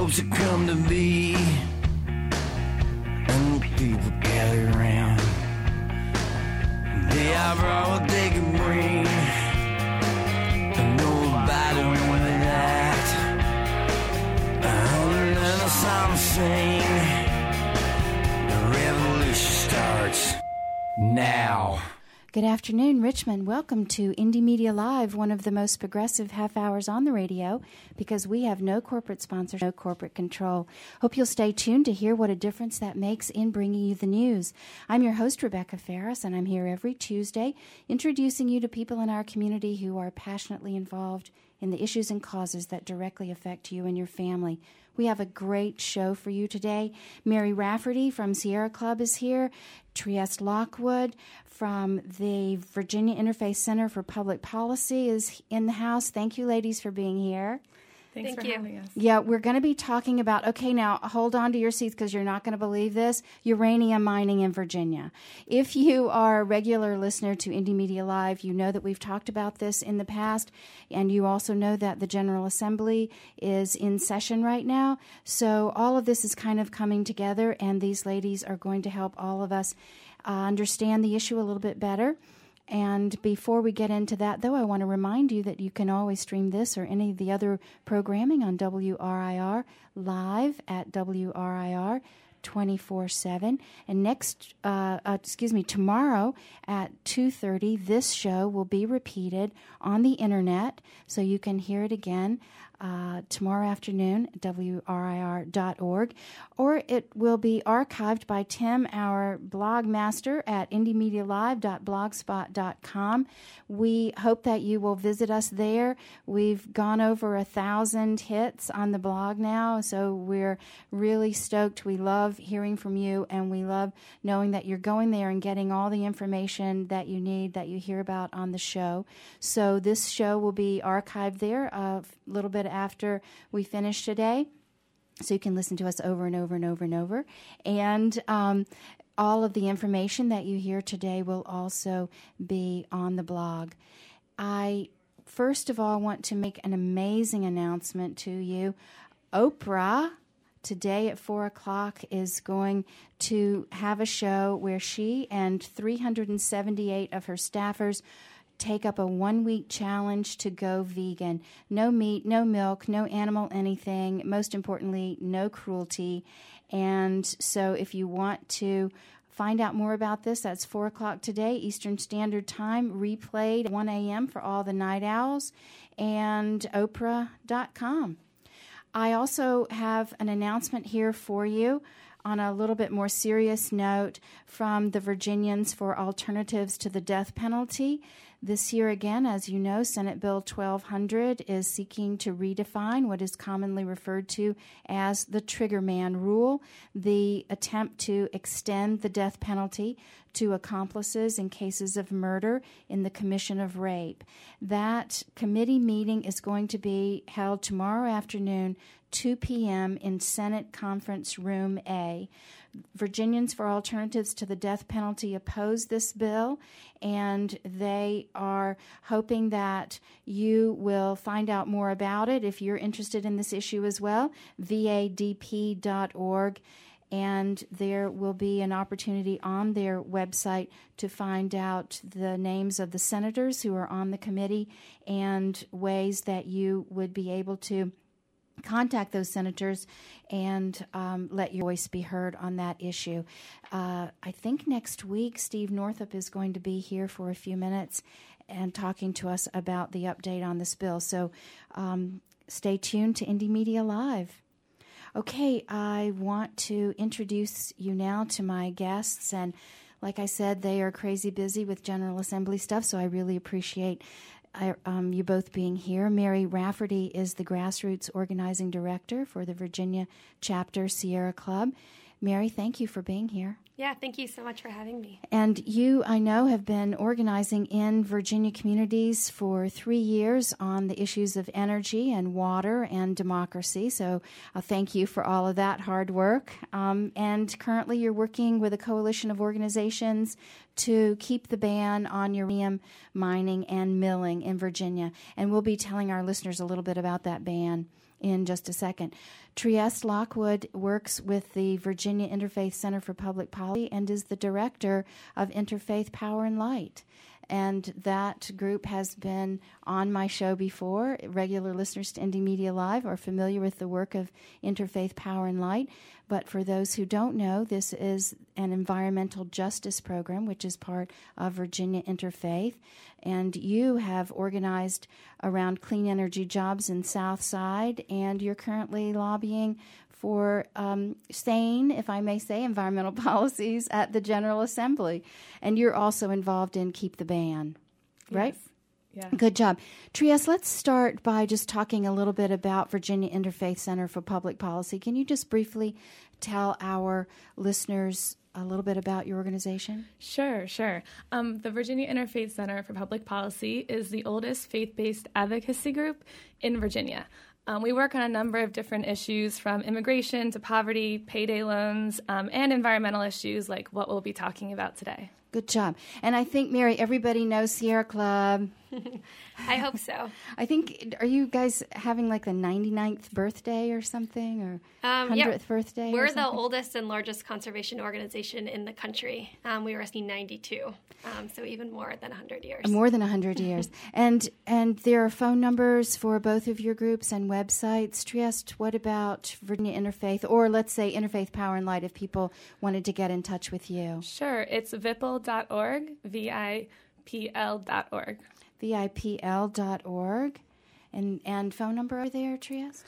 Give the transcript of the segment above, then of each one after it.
hopes have come to be, and the people gather around. They have brought what they can bring, and nobody with that. And then the song sing. The revolution starts now. Good afternoon, Richmond. Welcome to Indie Media Live, one of the most progressive half hours on the radio, because we have no corporate sponsors, no corporate control. Hope you'll stay tuned to hear what a difference that makes in bringing you the news. I'm your host, Rebecca Ferris, and I'm here every Tuesday introducing you to people in our community who are passionately involved in the issues and causes that directly affect you and your family. We have a great show for you today. Mary Rafferty from Sierra Club is here. Trieste Lockwood from the Virginia Interfaith Center for Public Policy is in the house. Thank you, ladies, for being here. Thanks for having us. Yeah, we're going to be talking about, okay, now hold on to your seats because you're not going to believe this, uranium mining in Virginia. If you are a regular listener to Indie Media Live, you know that we've talked about this in the past, and you also know that the General Assembly is in session right now. So all of this is kind of coming together, and these ladies are going to help all of us understand the issue a little bit better. And before we get into that, though, I want to remind you that you can always stream this or any of the other programming on WRIR live at WRIR 24/7. And tomorrow at 2:30, this show will be repeated on the internet, so you can hear it again tomorrow afternoon at WRIR.org, or it will be archived by Tim, our blog master, at indiemedialive.blogspot.com. We hope that you will visit us there. We've gone over 1,000 hits on the blog now, so we're really stoked. We love hearing from you, and we love knowing that you're going there and getting all the information that you need, that you hear about on the show. So this show will be archived there a little bit after we finish today, so you can listen to us over and over and over and over. And all of the information that you hear today will also be on the blog. I, first of all, want to make an amazing announcement to you. Oprah, today at 4 o'clock, is going to have a show where she and 378 of her staffers take up a 1-week challenge to go vegan. No meat, no milk, no animal anything. Most importantly, no cruelty. And so if you want to find out more about this, that's 4 o'clock today, Eastern Standard Time, replayed at 1 a.m. for all the night owls, and Oprah.com. I also have an announcement here for you on a little bit more serious note from the Virginians for Alternatives to the Death Penalty. This year again, as you know, Senate Bill 1200 is seeking to redefine what is commonly referred to as the triggerman rule, the attempt to extend the death penalty to accomplices in cases of murder in the commission of rape. That committee meeting is going to be held tomorrow afternoon, 2 p.m. in Senate Conference Room A. Virginians for Alternatives to the Death Penalty oppose this bill, and they are hoping that you will find out more about it if you're interested in this issue as well, vadp.org, and there will be an opportunity on their website to find out the names of the senators who are on the committee and ways that you would be able to contact those senators and let your voice be heard on that issue. I think next week Steve Northup is going to be here for a few minutes and talking to us about the update on this bill. So stay tuned to Indie Media Live. Okay, I want to introduce you now to my guests, and like I said, they are crazy busy with General Assembly stuff, so I really appreciate you both being here. Mary Rafferty is the Grassroots Organizing Director for the Virginia Chapter Sierra Club. Mary, thank you for being here. Yeah, thank you so much for having me. And you, I know, have been organizing in Virginia communities for 3 years on the issues of energy and water and democracy. So thank you for all of that hard work. And currently you're working with a coalition of organizations to keep the ban on uranium mining and milling in Virginia. And we'll be telling our listeners a little bit about that ban in just a second. Trieste Lockwood works with the Virginia Interfaith Center for Public Policy and is the director of Interfaith Power and Light. And that group has been on my show before. Regular listeners to Indie Media Live are familiar with the work of Interfaith Power and Light. But for those who don't know, this is an environmental justice program, which is part of Virginia Interfaith. And you have organized around clean energy jobs in Southside, and you're currently lobbying for sane, if I may say, environmental policies at the General Assembly. And you're also involved in Keep the Ban, right? Yes. Yeah. Good job. Trieste, let's start by just talking a little bit about Virginia Interfaith Center for Public Policy. Can you just briefly tell our listeners a little bit about your organization? Sure. The Virginia Interfaith Center for Public Policy is the oldest faith-based advocacy group in Virginia. We work on a number of different issues, from immigration to poverty, payday loans, and environmental issues like what we'll be talking about today. Good job. And I think, Mary, everybody knows Sierra Club. I hope so. I think, are you guys having like the 99th birthday or something, or 100th birthday? We're the oldest and largest conservation organization in the country. We were in 92, so even more than 100 years. More than 100 years. And there are phone numbers for both of your groups and websites. Trieste, what about Virginia Interfaith, or let's say Interfaith Power and Light, if people wanted to get in touch with you? Sure. It's VIPL.org, VIPL.org. VIPL.org. And phone number there, Trieste?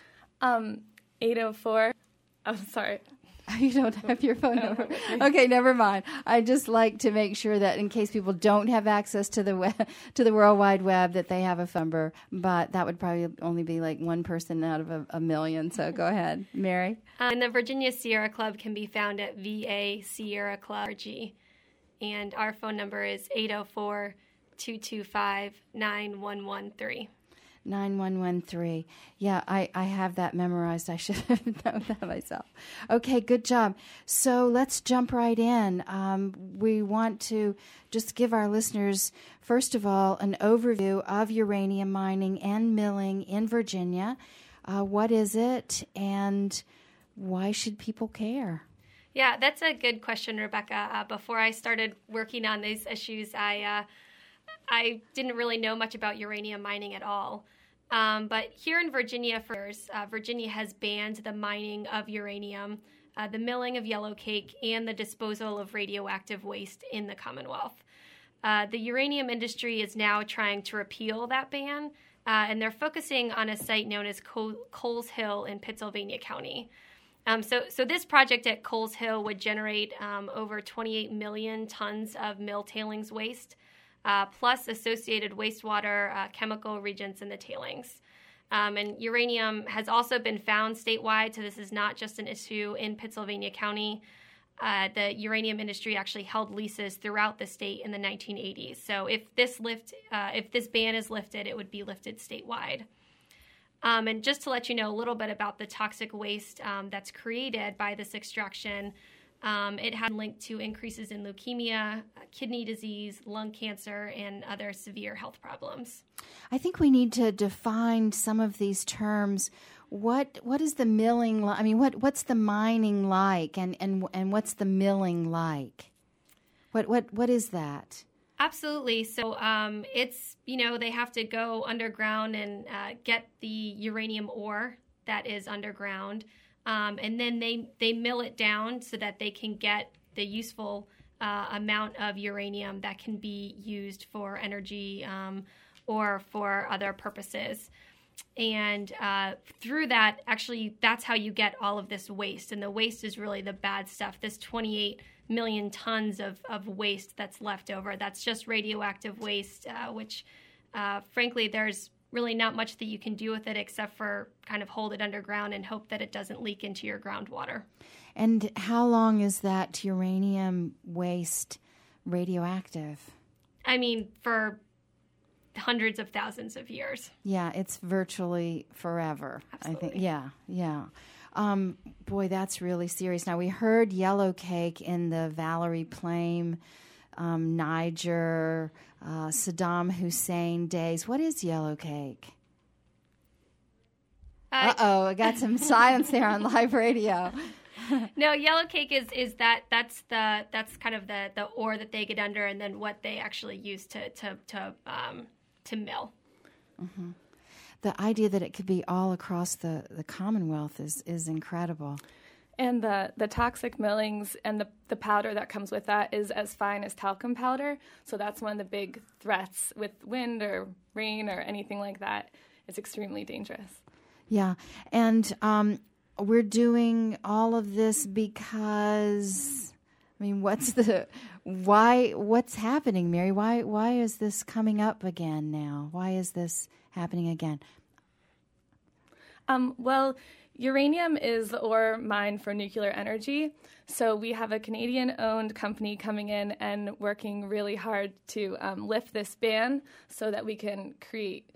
804. I'm sorry. You don't have your phone number. Okay, never mind. I just like to make sure that in case people don't have access to the to the World Wide Web, that they have a phone number. But that would probably only be like one person out of a million. So go ahead, Mary. And the Virginia Sierra Club can be found at VASierraClub.org. And our phone number is 804-225-9113. 9113. Yeah, I have that memorized. I should have known that myself. Okay, good job. So let's jump right in. We want to just give our listeners, first of all, an overview of uranium mining and milling in Virginia. What is it, and why should people care? Yeah, that's a good question, Rebecca. Before I started working on these issues, I didn't really know much about uranium mining at all. But here in Virginia, for years, Virginia has banned the mining of uranium, the milling of yellowcake, and the disposal of radioactive waste in the Commonwealth. The uranium industry is now trying to repeal that ban, and they're focusing on a site known as Coles Hill in Pittsylvania County. So this project at Coles Hill would generate over 28 million tons of mill tailings waste, plus associated wastewater, chemical reagents in the tailings. And uranium has also been found statewide, so this is not just an issue in Pittsylvania County. The uranium industry actually held leases throughout the state in the 1980s. So if this ban is lifted, it would be lifted statewide. And just to let you know a little bit about the toxic waste that's created by this extraction, it had linked to increases in leukemia, kidney disease, lung cancer, and other severe health problems. I think we need to define some of these terms. What is the milling like? I mean, what's the mining like, and what's the milling like? What is that? Absolutely. So it's, they have to go underground and get the uranium ore that is underground. And then they mill it down so that they can get the useful amount of uranium that can be used for energy or for other purposes. And through that, actually, that's how you get all of this waste. And the waste is really the bad stuff, this 28 million tons of waste that's left over. That's just radioactive waste, which, frankly, there's really not much that you can do with it except for kind of hold it underground and hope that it doesn't leak into your groundwater. And how long is that uranium waste radioactive? I mean, for hundreds of thousands of years. Yeah, it's virtually forever. Absolutely. I think. Yeah. Boy, that's really serious. Now, we heard yellowcake in the Valerie Plame Niger, Saddam Hussein days. What is yellow cake? I got some silence there on live radio. No, yellow cake is that's kind of the ore that they get under, and then what they actually use to mill. Mm-hmm. The idea that it could be all across the Commonwealth is incredible. And the toxic millings and the powder that comes with that is as fine as talcum powder. So that's one of the big threats with wind or rain or anything like that. It's extremely dangerous. Yeah. And we're doing all of this because, I mean, what's happening, Mary? Why is this coming up again now? Why is this happening again? Well, uranium is the ore mined for nuclear energy. So we have a Canadian-owned company coming in and working really hard to lift this ban so that we can create,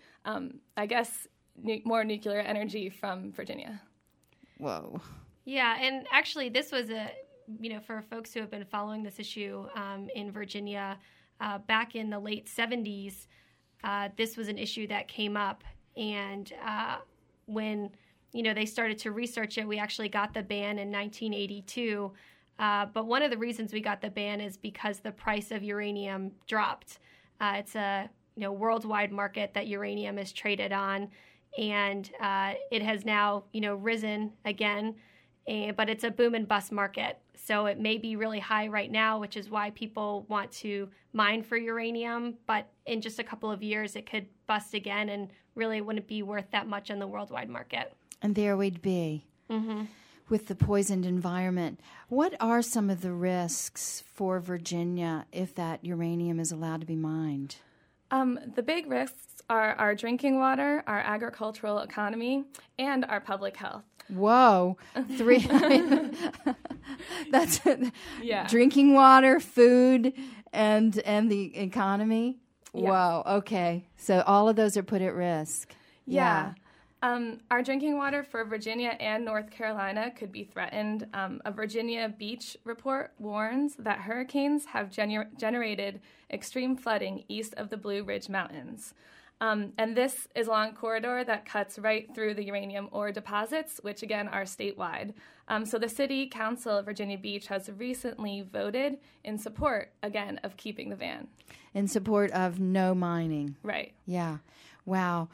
more nuclear energy from Virginia. Whoa. Yeah, and actually this was for folks who have been following this issue in Virginia, back in the late 70s, this was an issue that came up. And when they started to research it, we actually got the ban in 1982. But one of the reasons we got the ban is because the price of uranium dropped. It's a worldwide market that uranium is traded on, and it has now risen again. But it's a boom and bust market, so it may be really high right now, which is why people want to mine for uranium. But in just a couple of years, it could bust again, and really wouldn't be worth that much on the worldwide market. And there we'd be with the poisoned environment. What are some of the risks for Virginia if that uranium is allowed to be mined? The big risks are our drinking water, our agricultural economy, and our public health. Whoa. Three. That's yeah. Drinking water, food, and the economy. Yeah. Whoa. Okay. So all of those are put at risk. Yeah. Our drinking water for Virginia and North Carolina could be threatened. A Virginia Beach report warns that hurricanes have generated extreme flooding east of the Blue Ridge Mountains. And this is along a corridor that cuts right through the uranium ore deposits, which, again, are statewide. So the City Council of Virginia Beach has recently voted in support, again, of keeping the ban. In support of no mining. Right. Yeah. Wow.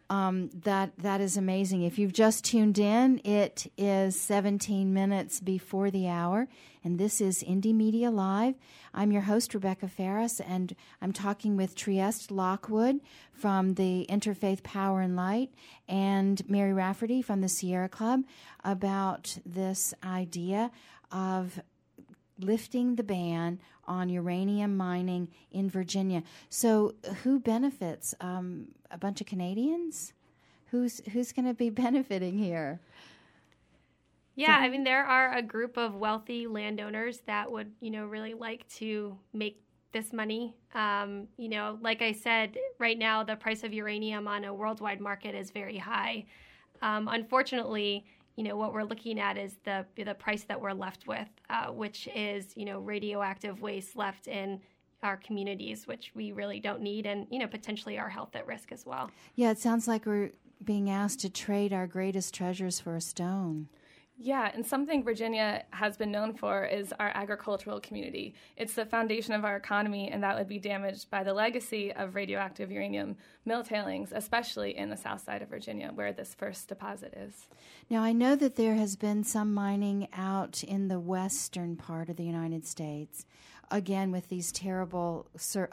That is amazing. If you've just tuned in, it is 17 minutes before the hour, and this is Indie Media Live. I'm your host, Rebecca Ferris, and I'm talking with Trieste Lockwood from the Interfaith Power and Light and Mary Rafferty from the Sierra Club about this idea of lifting the ban on uranium mining in Virginia. So who benefits? A bunch of Canadians? Who's going to be benefiting here? Yeah, I mean, there are a group of wealthy landowners that would, really like to make this money. Like I said, right now the price of uranium on a worldwide market is very high. Unfortunately, what we're looking at is the price that we're left with, which is, radioactive waste left in our communities, which we really don't need, and, potentially our health at risk as well. Yeah, it sounds like we're being asked to trade our greatest treasures for a stone. Yeah, and something Virginia has been known for is our agricultural community. It's the foundation of our economy, and that would be damaged by the legacy of radioactive uranium mill tailings, especially in the south side of Virginia, where this first deposit is. Now, I know that there has been some mining out in the western part of the United States, again, with these terrible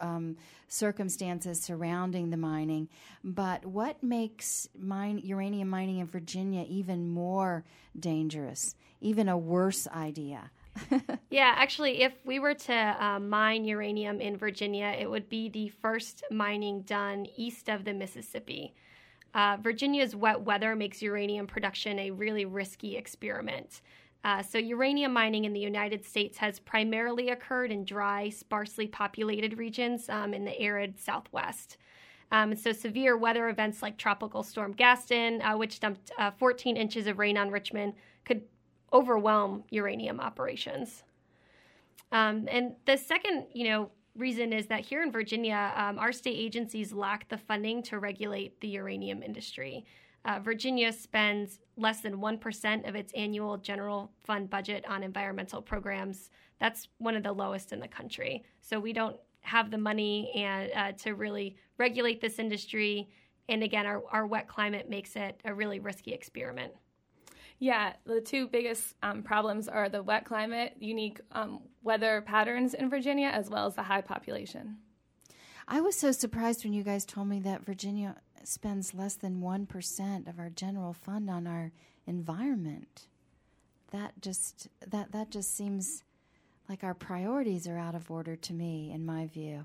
circumstances surrounding the mining. But what makes uranium mining in Virginia even more dangerous, even a worse idea? Yeah, actually, if we were to mine uranium in Virginia, it would be the first mining done east of the Mississippi. Virginia's wet weather makes uranium production a really risky experiment. So uranium mining in the United States has primarily occurred in dry, sparsely populated regions in the arid Southwest. So severe weather events like Tropical Storm Gaston, which dumped 14 inches of rain on Richmond, could overwhelm uranium operations. And the second, reason is that here in Virginia, our state agencies lack the funding to regulate the uranium industry. Virginia spends less than 1% of its annual general fund budget on environmental programs. That's one of the lowest in the country. So we don't have the money and to really regulate this industry. And again, our wet climate makes it a really risky experiment. Yeah, the two biggest problems are the wet climate, unique weather patterns in Virginia, as well as the high population. I was so surprised when you guys told me that Virginia spends less than 1% of our general fund on our environment. That just seems like our priorities are out of order to me, in my view.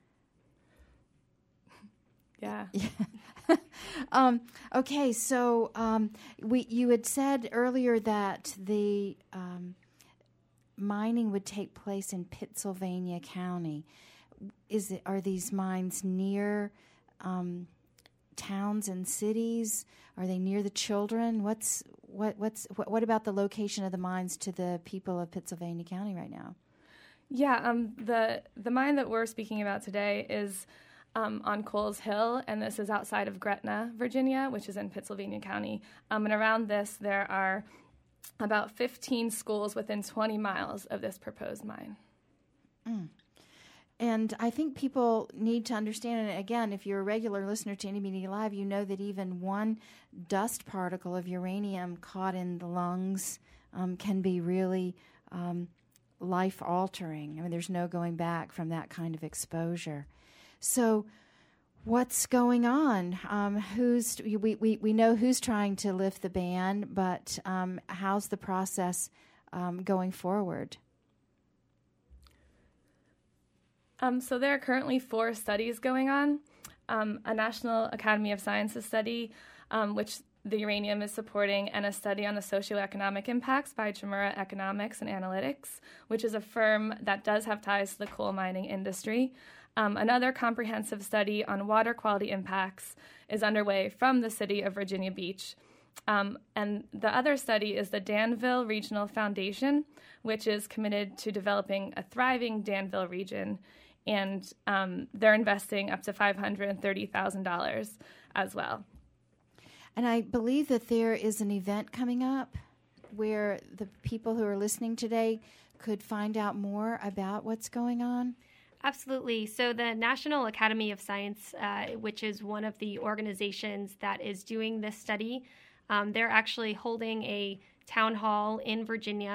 Yeah. Okay, so you had said earlier that the mining would take place in Pittsylvania County. Are these mines near towns and cities? Are they near the children? What about the location of the mines to the people of Pittsylvania County right now? Yeah, the mine that we're speaking about today is on Coles Hill, and this is outside of Gretna, Virginia, which is in Pittsylvania County. And around this, there are about 15 schools within 20 miles of this proposed mine. Mm. And I think people need to understand, and again, if you're a regular listener to Indie Media Live, you know that even one dust particle of uranium caught in the lungs can be really life-altering. I mean, there's no going back from that kind of exposure. So what's going on? We know who's trying to lift the ban, but how's the process going forward? So there are currently 4 studies going on. A National Academy of Sciences study, which the uranium is supporting, and a study on the socioeconomic impacts by Jamura Economics and Analytics, which is a firm that does have ties to the coal mining industry. Another comprehensive study on water quality impacts is underway from the city of Virginia Beach. And the other study is the Danville Regional Foundation, which is committed to developing a thriving Danville region. And they're investing up to $530,000 as well. And I believe that there is an event coming up where the people who are listening today could find out more about what's going on. Absolutely. So the National Academy of Science, which is one of the organizations that is doing this study, they're actually holding a town hall in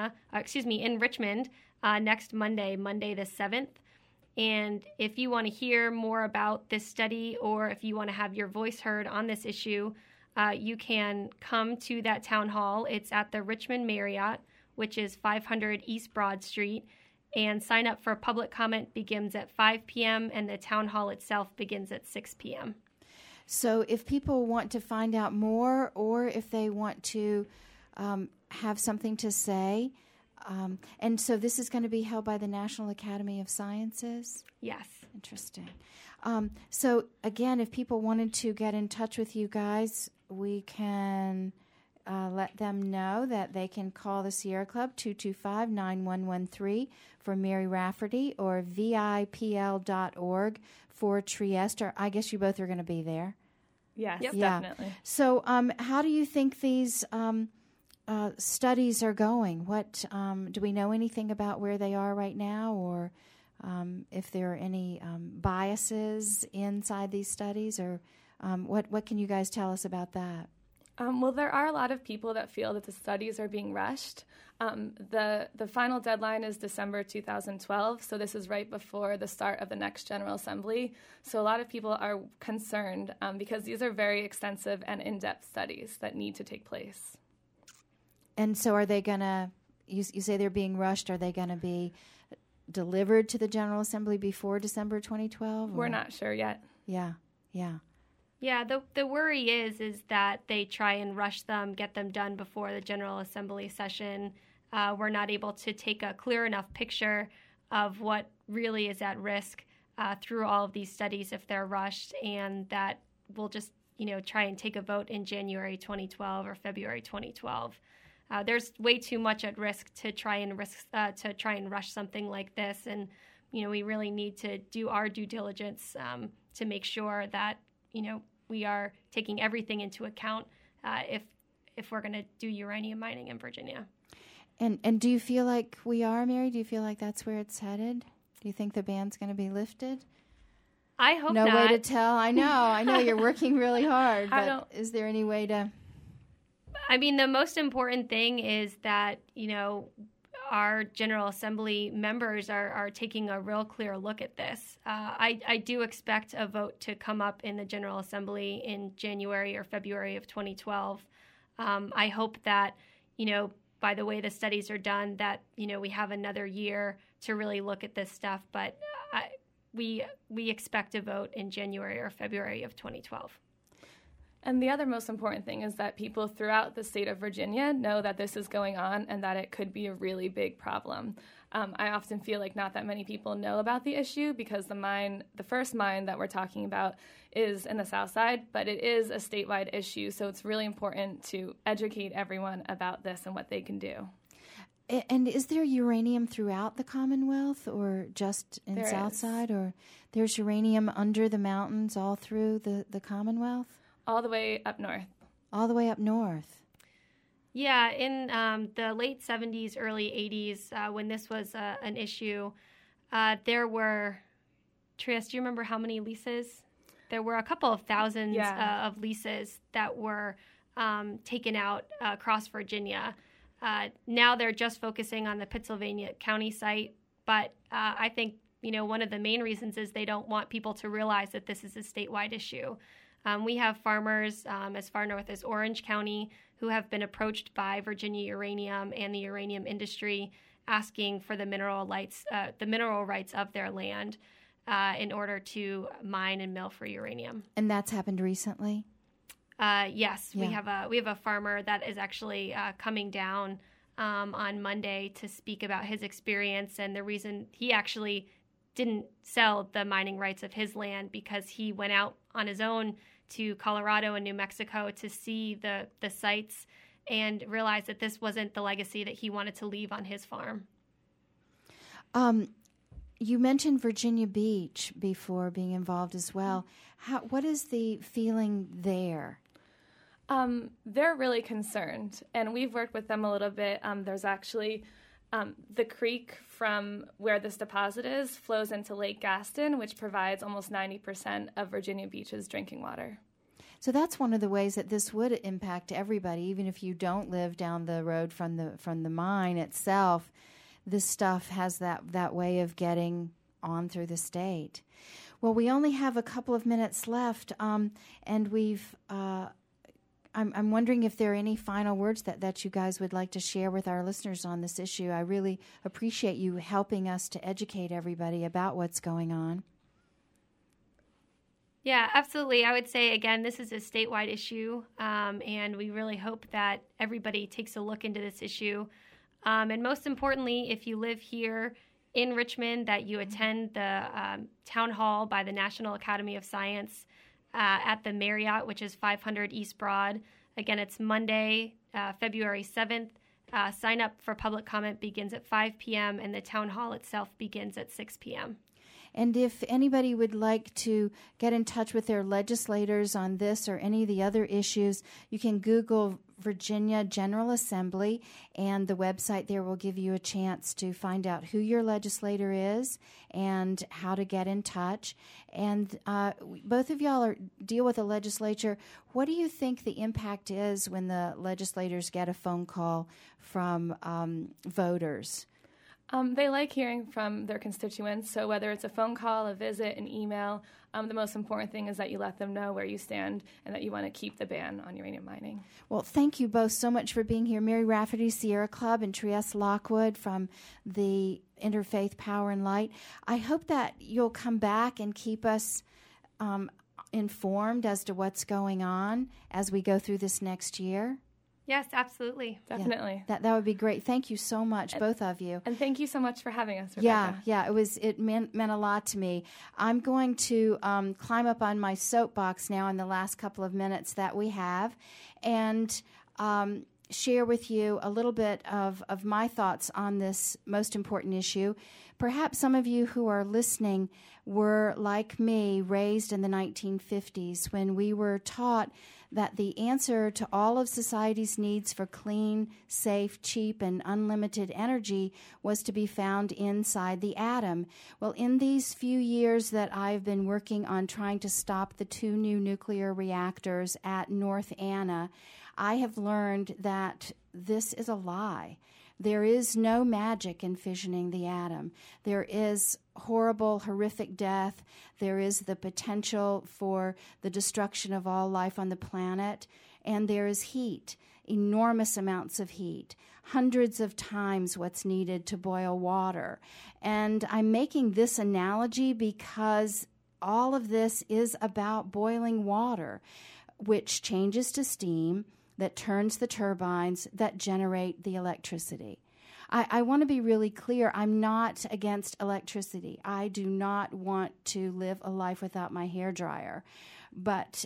in Richmond next Monday the 7th. And if you want to hear more about this study, or if you want to have your voice heard on this issue, you can come to that town hall. It's at the Richmond Marriott, which is 500 East Broad Street. And sign up for public comment begins at 5 p.m. and the town hall itself begins at 6 p.m. So if people want to find out more, or if they want to have something to say, and so this is going to be held by the National Academy of Sciences? Yes. Interesting. So again, if people wanted to get in touch with you guys, we can let them know that they can call the Sierra Club 225-9113 for Mary Rafferty, or VIPL.org for Trieste. Or I guess you both are going to be there. Yes, yep. Definitely. So how do you think these studies are going? What do we know anything about where they are right now, or if there are any biases inside these studies, or what can you guys tell us about that? Well, there are a lot of people that feel that the studies are being rushed. The final deadline is December 2012, so this is right before the start of the next General Assembly. So a lot of people are concerned because these are very extensive and in-depth studies that need to take place. And so are they going to, you say they're being rushed, are they going to be delivered to the General Assembly before December 2012? We're not sure yet. Yeah. Yeah, the worry is that they try and rush them, get them done before the General Assembly session. We're not able to take a clear enough picture of what really is at risk through all of these studies if they're rushed, and that we'll just try and take a vote in January 2012 or February 2012. There's way too much at risk to try and rush something like this, and we really need to do our due diligence to make sure that, we are taking everything into account if we're going to do uranium mining in Virginia. And do you feel like we are, Mary? Do you feel like that's where it's headed? Do you think the ban's going to be lifted? I hope not. No way to tell. I know you're working really hard, but is there any way to... I mean, the most important thing is that, our General Assembly members are taking a real clear look at this. I do expect a vote to come up in the General Assembly in January or February of 2012. I hope that, by the way the studies are done, that, we have another year to really look at this stuff. But we expect a vote in January or February of 2012. And the other most important thing is that people throughout the state of Virginia know that this is going on and that it could be a really big problem. I often feel like not that many people know about the issue because the first mine that we're talking about is in the South Side, but it is a statewide issue, so it's really important to educate everyone about this and what they can do. And is there uranium throughout the Commonwealth or just in Southside? Or there's uranium under the mountains all through the Commonwealth? All the way up north. All the way up north. Yeah, in the late 70s, early 80s, when this was an issue, there were, Trias, do you remember how many leases? There were a couple of thousands of leases that were taken out across Virginia. Now they're just focusing on the Pittsylvania County site, but I think, one of the main reasons is they don't want people to realize that this is a statewide issue. We have farmers as far north as Orange County who have been approached by Virginia Uranium and the uranium industry asking for the mineral rights of their land in order to mine and mill for uranium. And that's happened recently? Yes, yeah. We have a farmer that is actually coming down on Monday to speak about his experience and the reason he actually didn't sell the mining rights of his land because he went out on his own to Colorado and New Mexico to see the sites and realized that this wasn't the legacy that he wanted to leave on his farm. You mentioned Virginia Beach before being involved as well. What is the feeling there? They're really concerned, and we've worked with them a little bit. There's actually the creek from where this deposit is flows into Lake Gaston, which provides almost 90% of Virginia Beach's drinking water. So that's one of the ways that this would impact everybody, even if you don't live down the road from the mine itself. This stuff has that way of getting on through the state. Well, we only have a couple of minutes left, and we've. I'm wondering if there are any final words that you guys would like to share with our listeners on this issue. I really appreciate you helping us to educate everybody about what's going on. Yeah, absolutely. I would say, again, this is a statewide issue, and we really hope that everybody takes a look into this issue. And most importantly, if you live here in Richmond, that you attend the town hall by the National Academy of Science at the Marriott, which is 500 East Broad. Again, it's Monday, February 7th. Sign up for public comment begins at 5 p.m., and the town hall itself begins at 6 p.m. And if anybody would like to get in touch with their legislators on this or any of the other issues, you can Google Virginia General Assembly, and the website there will give you a chance to find out who your legislator is and how to get in touch. And both of y'all deal with the legislature. What do you think the impact is when the legislators get a phone call from voters? They like hearing from their constituents, so whether it's a phone call, a visit, an email, the most important thing is that you let them know where you stand and that you want to keep the ban on uranium mining. Well, thank you both so much for being here. Mary Rafferty, Sierra Club, and Trias Lockwood from the Interfaith Power and Light. I hope that you'll come back and keep us informed as to what's going on as we go through this next year. Yes, absolutely. Definitely. Yeah, that would be great. Thank you so much, both of you. And thank you so much for having us, Rebecca. Yeah, it meant a lot to me. I'm going to climb up on my soapbox now in the last couple of minutes that we have. And share with you a little bit of my thoughts on this most important issue. Perhaps some of you who are listening were, like me, raised in the 1950s when we were taught that the answer to all of society's needs for clean, safe, cheap, and unlimited energy was to be found inside the atom. Well, in these few years that I've been working on trying to stop the 2 new nuclear reactors at North Anna, I have learned that this is a lie. There is no magic in fissioning the atom. There is horrible, horrific death. There is the potential for the destruction of all life on the planet. And there is heat, enormous amounts of heat, hundreds of times what's needed to boil water. And I'm making this analogy because all of this is about boiling water, which changes to steam, that turns the turbines that generate the electricity. I want to be really clear. I'm not against electricity. I do not want to live a life without my hairdryer. But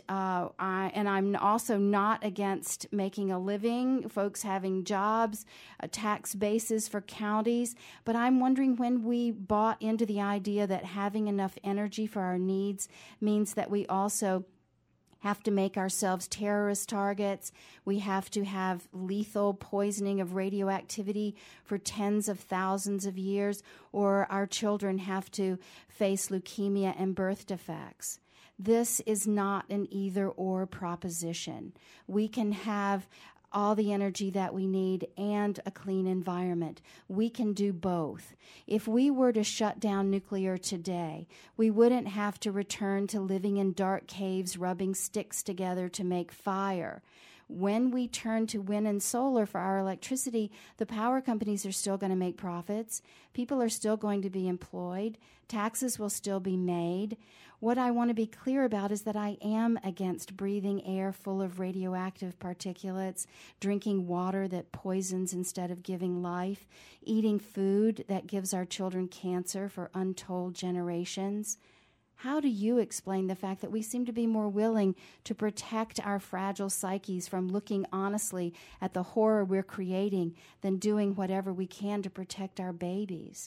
I'm also not against making a living, folks having jobs, tax bases for counties. But I'm wondering when we bought into the idea that having enough energy for our needs means that we also have to make ourselves terrorist targets. We have to have lethal poisoning of radioactivity for tens of thousands of years, or our children have to face leukemia and birth defects. This is not an either-or proposition. We can have all the energy that we need and a clean environment. We can do both. If we were to shut down nuclear today, we wouldn't have to return to living in dark caves, rubbing sticks together to make fire. When we turn to wind and solar for our electricity, the power companies are still going to make profits. People are still going to be employed. Taxes will still be made. What I want to be clear about is that I am against breathing air full of radioactive particulates, drinking water that poisons instead of giving life, eating food that gives our children cancer for untold generations. How do you explain the fact that we seem to be more willing to protect our fragile psyches from looking honestly at the horror we're creating than doing whatever we can to protect our babies?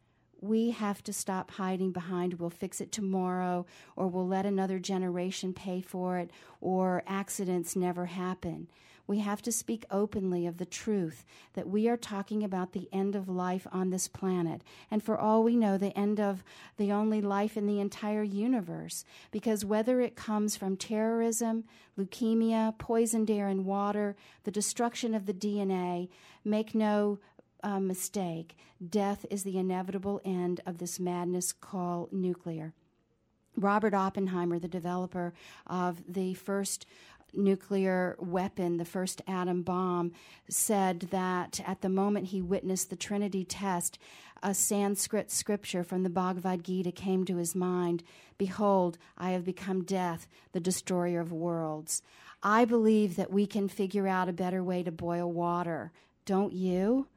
We have to stop hiding behind we'll fix it tomorrow, or we'll let another generation pay for it, or accidents never happen. We have to speak openly of the truth that we are talking about the end of life on this planet, and for all we know, the end of the only life in the entire universe, because whether it comes from terrorism, leukemia, poisoned air and water, the destruction of the DNA, make no mistake, death is the inevitable end of this madness called nuclear. Robert Oppenheimer, the developer of the first nuclear weapon, the first atom bomb, said that at the moment he witnessed the Trinity test, a Sanskrit scripture from the Bhagavad Gita came to his mind. Behold, I have become death, the destroyer of worlds. I believe that we can figure out a better way to boil water. Don't you?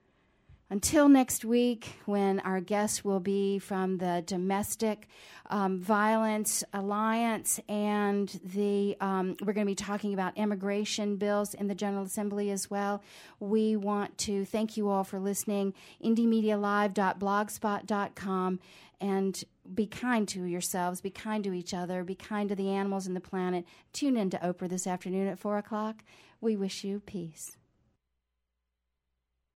Until next week, when our guest will be from the Domestic Violence Alliance, and we're going to be talking about immigration bills in the General Assembly as well. We want to thank you all for listening. IndieMediaLive.blogspot.com, and be kind to yourselves, be kind to each other, be kind to the animals and the planet. Tune in to Oprah this afternoon at 4 o'clock. We wish you peace.